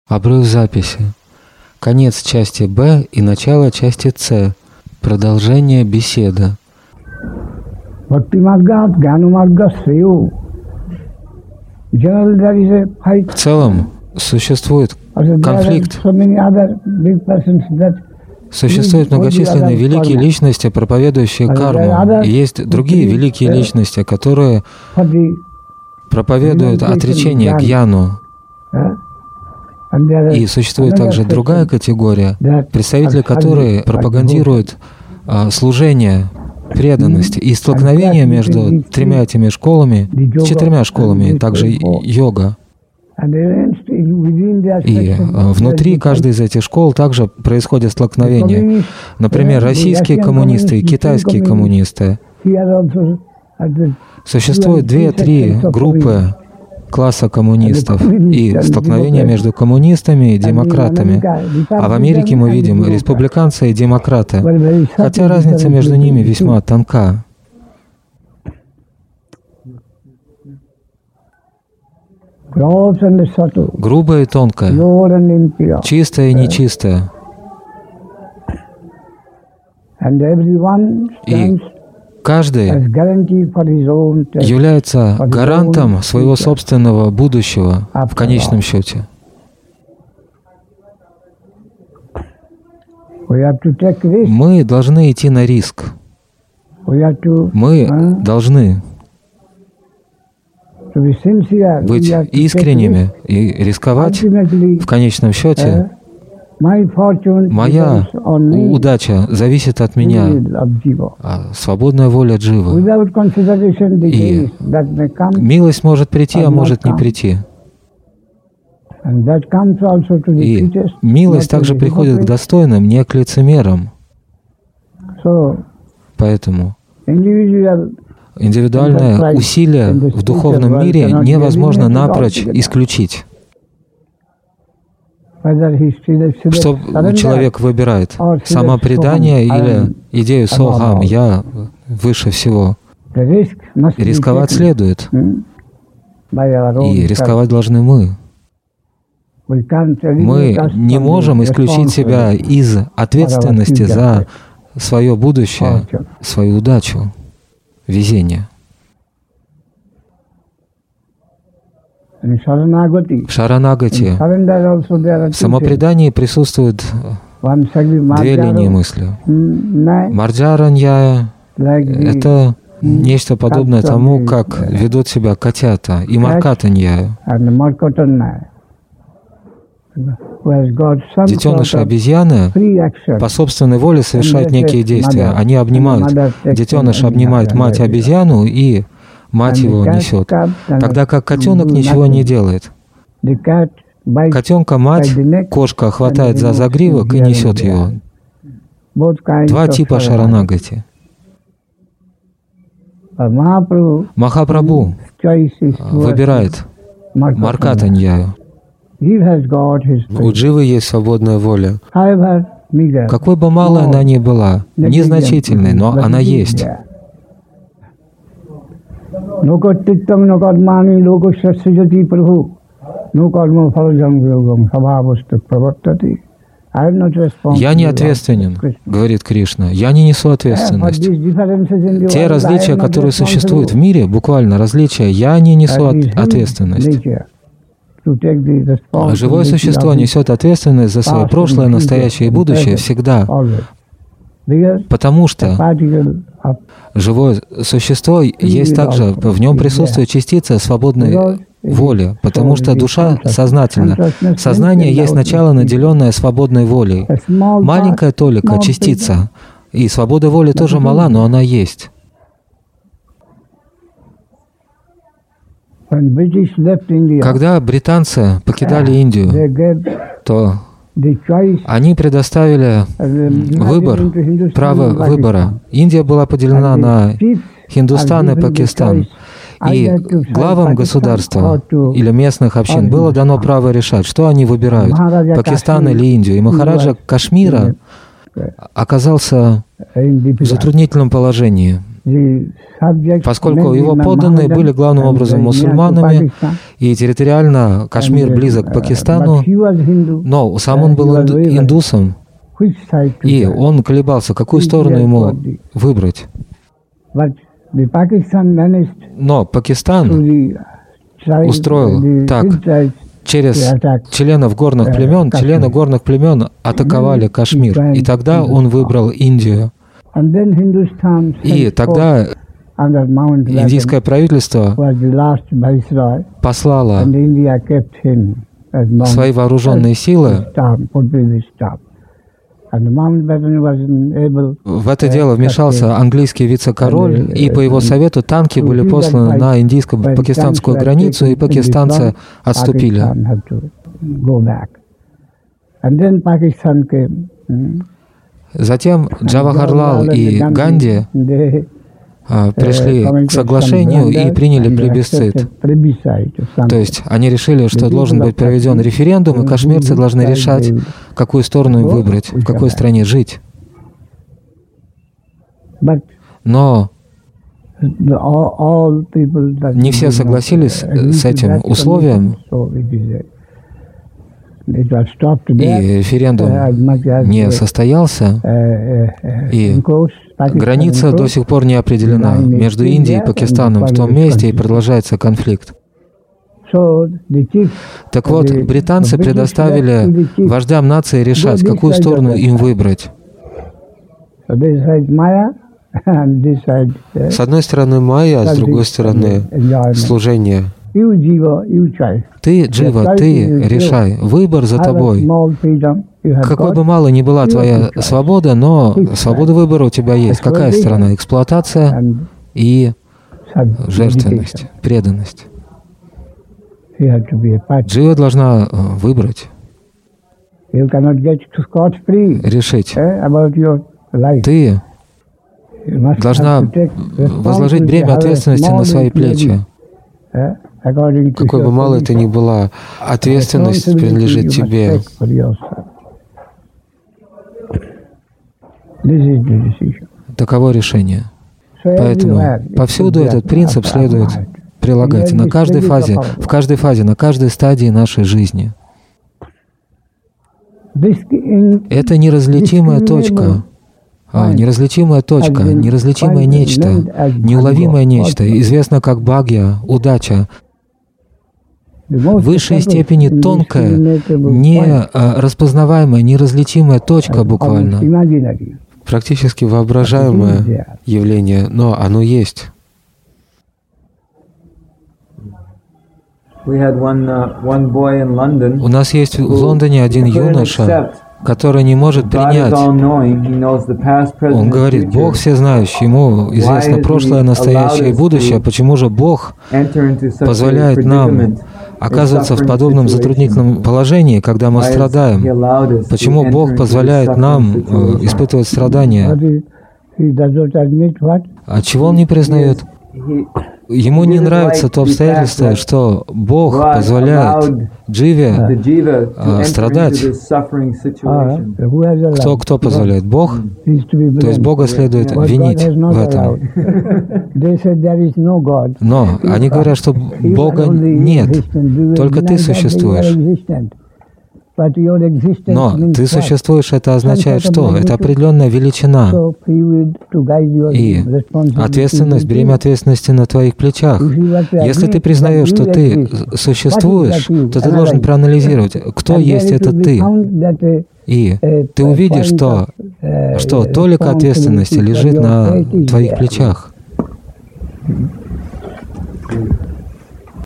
Обрыв записи. Конец части Б и начало части С. Продолжение беседы. В целом существует конфликт. Существуют многочисленные великие личности, проповедующие карму. И есть другие великие личности, которые проповедуют отречение, гьяну. И существует также другая категория, представители которой пропагандируют служение, преданность и столкновение между тремя этими школами, четырьмя школами, также йога. И внутри каждой из этих школ также происходит столкновение. Например, российские коммунисты и китайские коммунисты. Существует 2-3 группы класса коммунистов и столкновения между коммунистами и демократами. А в Америке мы видим республиканцы и демократы, хотя разница между ними весьма тонка. Грубое и тонкое, чистое и нечистое. И каждый является гарантом своего собственного будущего в конечном счете. Мы должны идти на риск. Мы должны быть искренними и рисковать. В конечном счете, моя удача зависит от меня, свободная воля Дживы. И милость может прийти, а может не прийти. И милость также приходит к достойным, не к лицемерам. Поэтому индивидуальное усилие в духовном мире невозможно напрочь исключить. Что человек выбирает? Самопредание или идею сохам, я выше всего? Рисковать следует. И рисковать должны мы. Мы не можем исключить себя из ответственности за свое будущее, свою удачу, везение. В Шаранагати, в самопредании присутствуют две линии мысли. Марджаранья — это нечто подобное тому, как ведут себя котята, и Маркатанья. Детеныши обезьяны по собственной воле совершают некие действия. Они обнимают. Детеныш обнимает мать-обезьяну, и мать его несет. Тогда как котенок ничего не делает. Котенка мать, кошка хватает за загривок и несет его. Два типа Шаранагати. Махапрабху выбирает Маркатаньяю. У Дживы есть свободная воля. Какой бы малой она ни была, незначительной, но она есть. Я не ответственен, говорит Кришна, я не несу ответственность. Те различия, которые существуют в мире, буквально различия, я не несу ответственность. Живое существо несет ответственность за свое прошлое, настоящее и будущее всегда. Потому что живое существо есть также, в нем присутствует частица свободной воли, потому что душа сознательна. Сознание есть начало, наделенное свободной волей. Маленькая толика, частица. И свобода воли тоже мала, но она есть. Когда британцы покидали Индию, то они предоставили выбор, право выбора. Индия была поделена на Хиндустан и Пакистан. И главам государства или местных общин было дано право решать, что они выбирают, Пакистан или Индию. И Махараджа Кашмира оказался в затруднительном положении. Поскольку его подданные были главным образом мусульманами, и территориально Кашмир близок к Пакистану, но сам он был индусом, и он колебался, какую сторону ему выбрать. Но Пакистан устроил так: через члены горных племен атаковали Кашмир, и тогда он выбрал Индию. И тогда индийское правительство послало свои вооруженные силы. В это дело вмешался английский вице-король, и по его совету танки были посланы на индийско-пакистанскую границу, и пакистанцы отступили. Затем Джавахарлал и Ганди пришли к соглашению и приняли плебисцит. То есть они решили, что должен быть проведен референдум, и кашмирцы должны решать, какую сторону им выбрать, в какой стране жить. Но не все согласились с этим условием, и референдум не состоялся, и граница до сих пор не определена между Индией и Пакистаном в том месте, и продолжается конфликт. Так вот, британцы предоставили вождям нации решать, какую сторону им выбрать. С одной стороны майя, а с другой стороны служение. Ты, Джива, ты решай. Выбор за тобой. Какой бы малой ни была твоя свобода, но свобода выбора у тебя есть. Какая сторона? Эксплуатация и жертвенность, преданность. Джива должна выбрать, решить. Ты должна возложить бремя ответственности на свои плечи. Какой бы малой ты ни была, ответственность принадлежит тебе. Таково решение. Поэтому повсюду этот принцип следует прилагать на каждой фазе, в каждой фазе, на каждой стадии нашей жизни. Это неразличимая точка. Неразличимое нечто, неуловимое нечто, известно как бхагья, удача, в высшей степени тонкая, не распознаваемая, неразличимая точка буквально, практически воображаемое явление, но оно есть. У нас есть в Лондоне один юноша, который не может принять. Он говорит: Бог всезнающий, ему известно прошлое, настоящее и будущее. Почему же Бог позволяет нам оказываться в подобном затруднительном положении, когда мы страдаем? Почему Бог позволяет нам испытывать страдания? А чего Он не признает? Ему не нравится то обстоятельство, что Бог позволяет Дживе страдать. Кто позволяет? Бог? То есть Бога следует винить в этом. Но они говорят, что Бога нет, только ты существуешь. Но ты существуешь, это означает что? Это определенная величина. И ответственность, бремя ответственности на твоих плечах. Если ты признаешь, что ты существуешь, то ты должен проанализировать, кто есть этот ты. И ты увидишь, что толика ответственности лежит на твоих плечах.